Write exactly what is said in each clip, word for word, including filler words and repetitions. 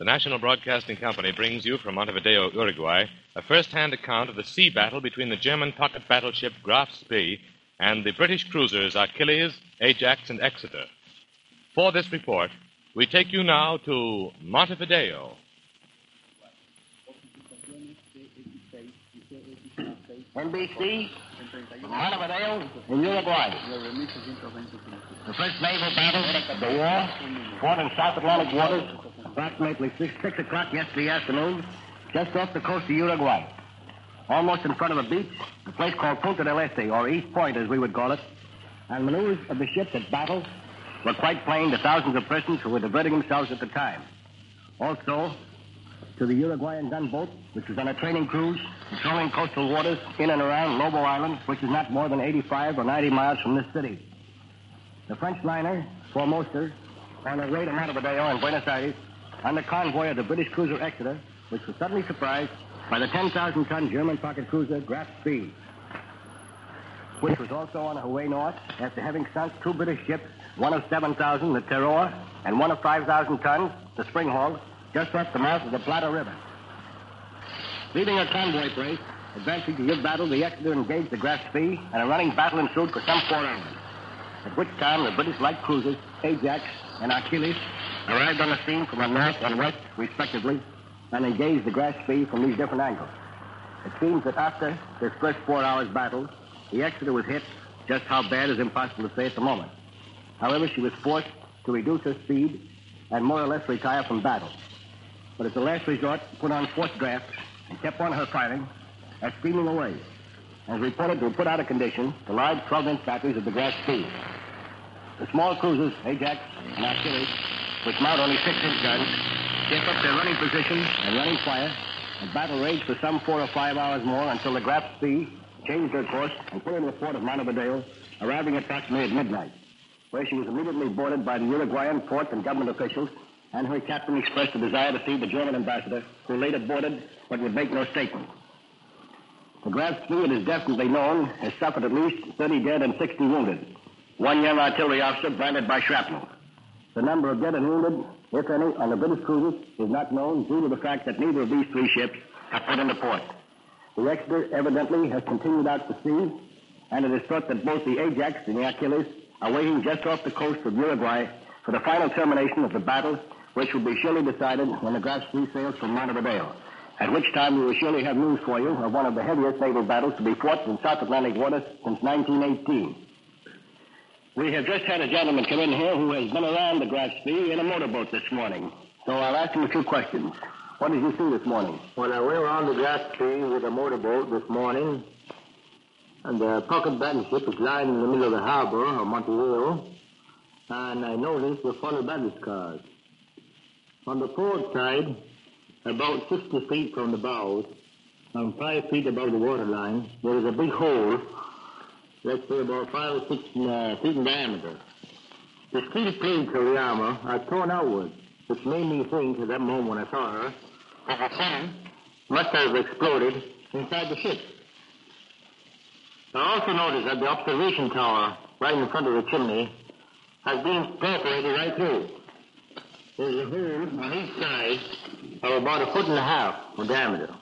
The National Broadcasting Company brings you from Montevideo, Uruguay, a first-hand account of the sea battle between the German pocket battleship Graf Spee and the British cruisers Achilles, Ajax, and Exeter. For this report, we take you now to Montevideo. N B C, Montevideo, in Uruguay. The first naval battle of the war fought in South Atlantic waters approximately six, six o'clock yesterday afternoon, just off the coast of Uruguay. Almost in front of a beach, a place called Punta del Este, or East Point as we would call it, and the news of the ships at battle were quite plain to thousands of persons who were diverting themselves at the time. Also, to the Uruguayan gunboat, which was on a training cruise, patrolling coastal waters in and around Lobo Island, which is not more than eighty-five or ninety miles from this city. The French liner, Formosa, on her way to Montevideo in Buenos Aires, under convoy of the British cruiser Exeter, which was suddenly surprised by the ten thousand ton German pocket cruiser Graf Spee, which was also on her way north after having sunk two British ships, one of seven thousand, the Terror, and one of five thousand tons, the Springhall, just off the mouth of the Plata River. Leaving her convoy place, advancing to give battle, the Exeter engaged the Graf Spee, and a running battle ensued for some four hours, at which time the British light cruisers Ajax and Achilles arrived on the scene from the north and west, respectively, and engaged the Graf Spee from these different angles. It seems that after this first four hours' battle, the Exeter was hit. Just how bad is impossible to say at the moment. However, she was forced to reduce her speed and more or less retire from battle. But as a last resort, put on forced drafts and kept on her firing as steaming away, and reported to have put out of condition the large twelve-inch batteries of the Graf Spee. The small cruisers, Ajax and Achilles, which mount only six-inch guns, kept up their running position and running fire, and battle raged for some four or five hours more until the Graf Spee changed her course and put into the port of Montevideo, arriving approximately at midnight, where she was immediately boarded by the Uruguayan port and government officials, and her captain expressed a desire to see the German ambassador, who later boarded but would make no statement. The Graf Spee, it is definitely known, has suffered at least thirty dead and sixty wounded. One young artillery officer branded by shrapnel. The number of dead and wounded, if any, on the British cruisers is not known due to the fact that neither of these three ships have put into port. The Exeter evidently has continued out to sea, and it is thought that both the Ajax and the Achilles are waiting just off the coast of Uruguay for the final termination of the battle, which will be surely decided when the Graf Spee sails from Montevideo, at which time we will surely have news for you of one of the heaviest naval battles to be fought in South Atlantic waters since nineteen eighteen. We have just had a gentleman come in here who has been around the Graf Spee in a motorboat this morning. So I'll ask him a few questions. What did you see this morning? Well, I went around the Graf Spee with a motorboat this morning, and the pocket battleship was lying in the middle of the harbor of Montevideo, and I noticed the full of battle scars. On the port side, about sixty feet from the bows, and five feet above the waterline, there is a big hole, let's say about five or six uh, feet in diameter. The steel plates of the armor are torn outward, which made me think at that moment when I saw her that the cannon must have exploded inside the ship. I also noticed that the observation tower right in front of the chimney has been perforated right through. There's a hole on each side of about a foot and a half in diameter.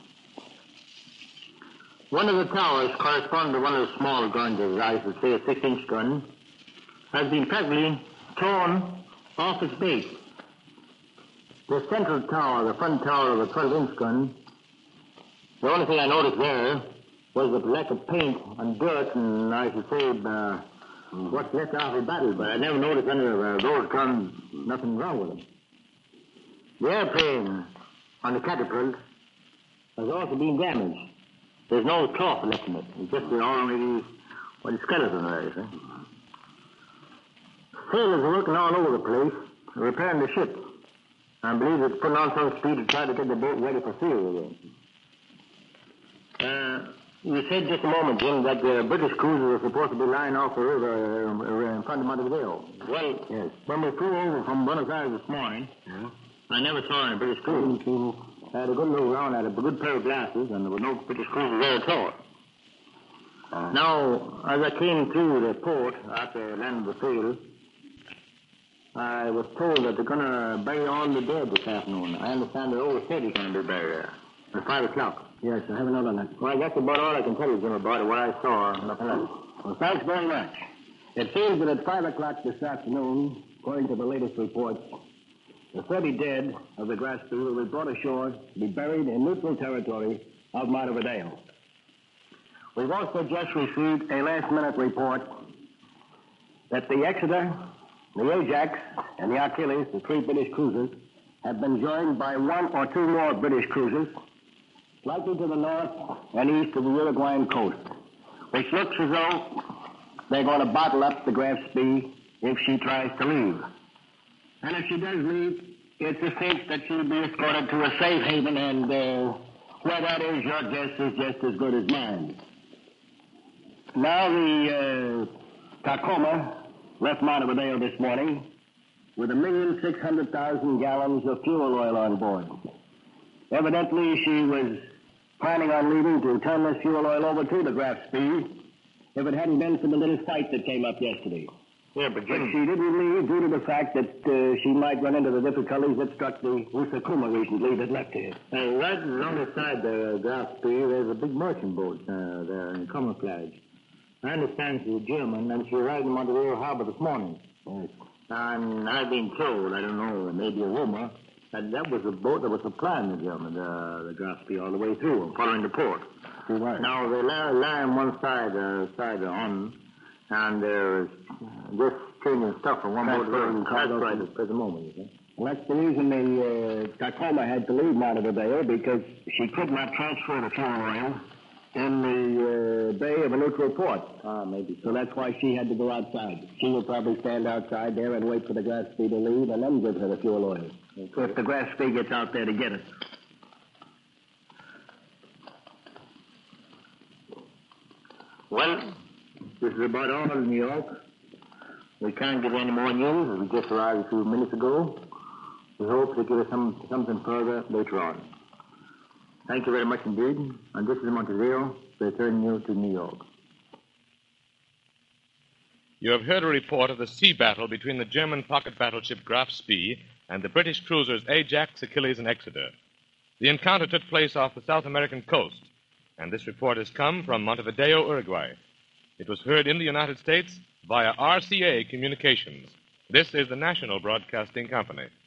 One of the towers corresponds to one of the small guns, as I should say, a six-inch gun, has been practically torn off its base. The central tower, the front tower of a twelve-inch gun, the only thing I noticed there was the lack of paint and dirt, and I should say uh, what's left after the battle, but I never noticed any of uh, those guns, nothing wrong with them. The airplane on the catapult has also been damaged. There's no cloth left in it. It's just only well, the skeleton there, you see. Sailors are working all over the place, repairing the ship. I believe it's putting on some speed to try to get the boat ready for sail again. Uh, you said just a moment, Jim, that the British cruisers were supposed to be lying off the river uh, in front of Montevideo. Well, yes. When we flew over from Buenos Aires this morning, yeah. I never saw any British cruisers. I had a good look around, I had a good pair of glasses, and there were no British cruisers there at all. Uh, now, as I came through the port after I landed the sail, I was told that they're going to bury all the dead this afternoon. I understand that over thirty going to be buried there. At five o'clock. Yes, I have a note on that. Well, that's about all I can tell you, Jim, about it, what I saw. Nothing else. Well, thanks very much. It seems that at five o'clock this afternoon, according to the latest reports, the thirty dead of the Grass Bee will be brought ashore to be buried in neutral territory of Montevideo. We've also just received a last-minute report that the Exeter, the Ajax, and the Achilles, the three British cruisers, have been joined by one or two more British cruisers, slightly to the north and east of the Uruguayan coast, which looks as though they're going to bottle up the Grass Bee if she tries to leave. And if she does leave, it's a cinch that she'll be escorted to a safe haven, and uh, where that is, your guess is just as good as mine. Now the uh, Tacoma left Montevideo this morning with a million six hundred thousand gallons of fuel oil on board. Evidently, she was planning on leaving to turn this fuel oil over to the Grass Bee if it hadn't been for the little fight that came up yesterday. Yeah, but But Jim... she didn't leave due to the fact that uh, she might run into the difficulties that struck the Usakuma recently that left her. Uh, right on the side of the Grass Bee, there's a big merchant boat uh, there in camouflage. I understand she's a German, and she arrived in Montevideo Harbor this morning. Yes. And I've been told, I don't know, maybe a rumor, that that was a boat that was supplying the German, the, the Grass Bee, all the way through, following the port. Right. Now, they lie, lie on one side, uh, side on, and they're just changing stuff from one boat to the other. That's right at the moment, you see. Well, that's the reason the uh, Tacoma had to leave Montevideo, because she could not transfer the fuel oil in the uh, bay of a neutral port. Ah, maybe. So that's why she had to go outside. She will probably stand outside there and wait for the Grass Bee to leave and then give her the fuel oil. Okay. If the Grass Bee gets out there to get it. Well, this is about all in New York. We can't give any more news. We just arrived a few minutes ago. We hope to give us some, something further later on. Thank you very much indeed. And this is Montevideo, returning you to New York. You have heard a report of the sea battle between the German pocket battleship Graf Spee and the British cruisers Ajax, Achilles, and Exeter. The encounter took place off the South American coast, and this report has come from Montevideo, Uruguay. It was heard in the United States via R C A Communications. This is the National Broadcasting Company.